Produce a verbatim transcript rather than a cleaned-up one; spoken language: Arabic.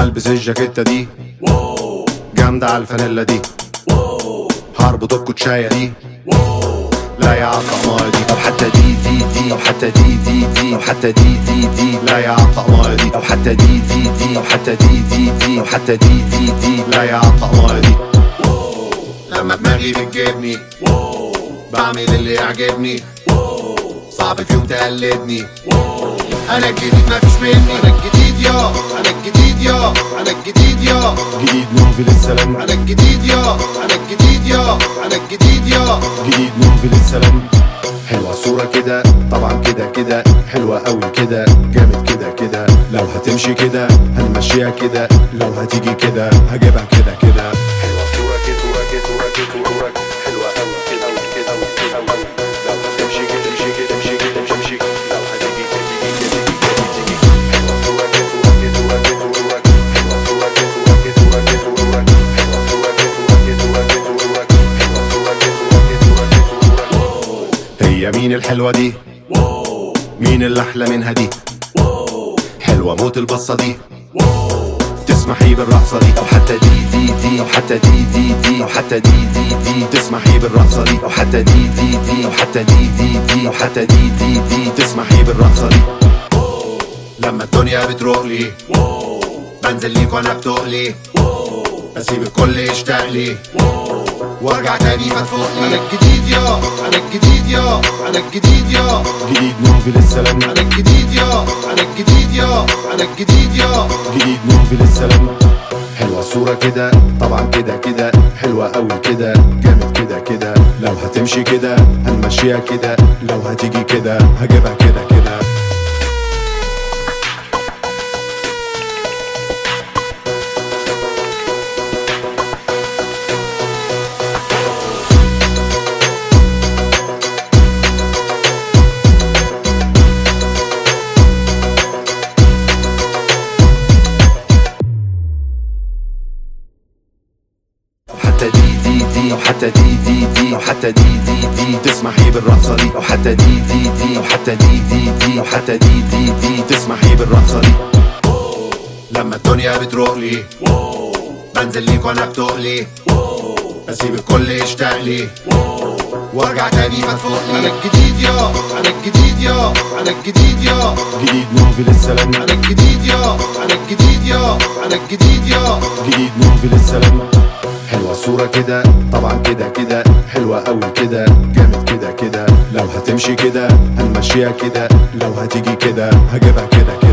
هلبس الجاكيتة دي جامدة على الفانيلا دي، هربط الكوتشاية دي لا يا عالطقماية دي، أو حتى دي دي دي أو حتى دي دي دي أو حتى دي دي دي لا يا عالطقماية دي، أو حتى دي دي دي أو حتى دي دي دي أو حتى دي دي دي لا يا عالطقماية دي. لما دماغي بتجيبني بعمل اللي يعجبني، صعب في يوم تقلدني، انا الجديد مفيش مني، انا الجديد يا انا الجديد يا انا الجديد يا جديد نوفي للسلام، انا الجديد يا انا الجديد يا انا الجديد يا جديد نوفي للسلام. حلوة الصورة كده طبعا كده كده، حلوة قوي كده جامد كده كده، لو هتمشي كده هنمشيها كده، لو هتيجي كده هجيبها كده كده. حلوة الصورة كده كده كده كده، حلوة قوي كده كده كده، لو هتمشي كده تمشي كده تمشي كده تمشي تمشي، لو هتيجي كده تيجي كده تيجي كده. حلوة الصورة كده كده كده كده، حلوة الصورة كده كده كده كده، حلوة الصورة كده كده كده كده. هي مين الحلوة دي؟ مين اللي أحلى منها دي؟ حلوة موت البصة دي، تسمحي بالرقصة دي، أو حتى دي دي دي أو حتى دي دي دي أو حتى دي دي دي تسمحي بالرقصة دي، أو حتى دي دي دي أو حتى دي دي دي أو حتى دي دي دي تسمحي بالرقصة دي. لما الدنيا بتروقلي بنزل ليك وأنا بتقلي، بسيب الكل يشتاق لي وارجع تاني فتفوقلي. أنا الجديد يا أنا الجديد يا أنا الجديد يا جديد نوفي للسلام، أنا الجديد يا أنا الجديد يا أنا الجديد يا جديد نوفي للسلام. حلوة الصورة كده طبعا كده كده، حلوة قوي كده جامد كده كده، لو هتمشي كده هنمشيها كده، لو هتيجي كده هجيبها كده كده. حتى دي دي دي أو حتى دي دي دي أو حتى دي دي دي تسمحي بالرقصة دي، أو حتى دي دي دي أو حتى دي دي دي أو حتى دي دي دي تسمحي بالرقصة دي. لما الدنيا بتروقلي بنزل ليك وأنا بتقلي، بسيب الكل يشتاق لي وارجع تاني فتفوقلي. أنا الجديد يا أنا الجديد يا أنا الجديد يا جديد نوفي للسلام، أنا الجديد يا أنا الجديد يا أنا الجديد يا جديد نوفي للسلام. حلوة الصورة كده طبعا كده كده، حلوة قوي كده جامد كده كده، لو هتمشي كده هنمشيها كده، لو هتيجي كده هجيبها كده كده.